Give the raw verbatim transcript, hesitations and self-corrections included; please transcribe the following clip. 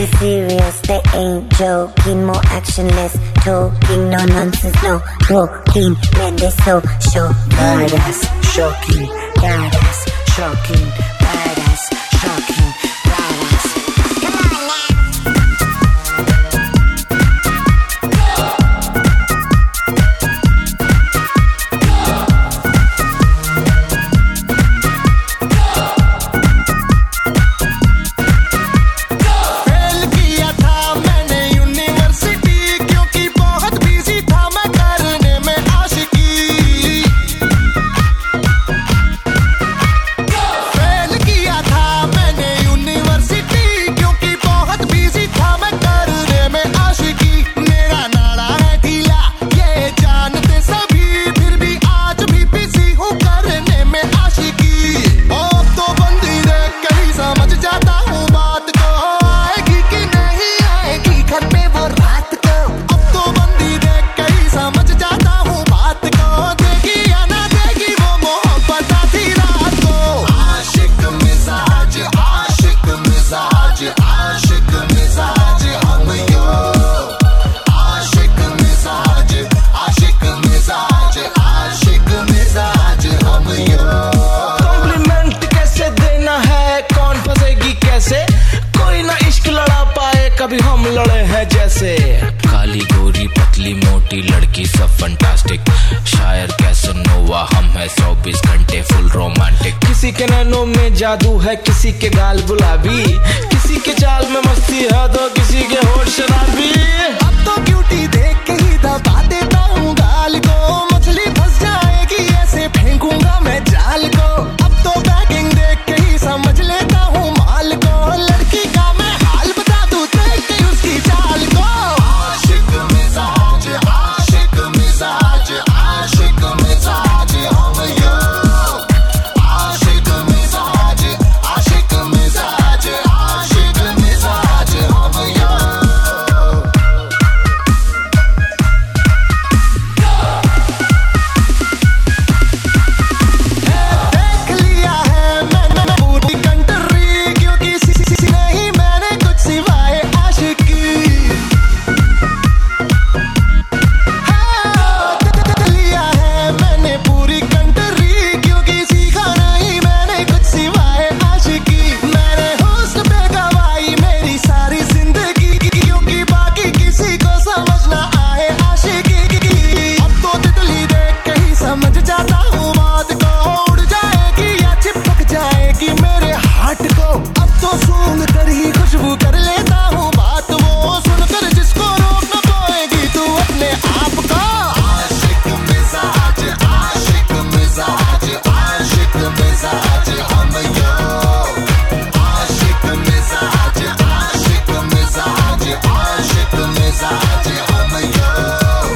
They're serious, they ain't joking. More action, less talking. No nonsense, no walking. Man, they so show. Badass, shocking. Badass, shocking. Badass, shocking. Badass. Come on now. कभी हम लड़े हैं जैसे काली गोरी पतली मोटी लड़की सब फंटास्टिक शायर कैसनोवा हम है चौबीस घंटे फुल रोमांटिक किसी के नैनों में जादू है किसी के गाल गुलाबी किसी के चाल में मस्ती है तो किसी के होठ शराबी अब तो ब्यूटी देख के ही दबा देता हूँ गाल को मछली फंस जाएगी ऐसे फेंकूंगा मैं जाल को अब तो बैगिंग देख के ही समझ लेता हूँ माल को लड़की का मैं हाल बता दूं देख के उसकी चाल को आशिक मिजाज आशिक मिजाज आशिक मिजाज हम यो आशिक मिजाज आशिक मिजाज आशिक मिजाज हम यो देख लिया है मैंने पूरी कंट्री क्योंकि किसी नहीं मैंने कुछ सिवाय आशिकी देख लिया है मैंने पूरी कंट्री क्योंकि सीखा नहीं मैंने कुछ सिवाय आशिकी मैंने हुस्न पे गवाई मेरी सारी जिंदगी क्योंकि बाकी किसी को समझ ना आए आशिकी अब तो तितली देख के ही समझ जाता हूँ बात को उड़ जाएगी या चिपक जाएगी मेरे हार्ट को अब तो सूंघ कर ही खुशबू कर लेता हूँ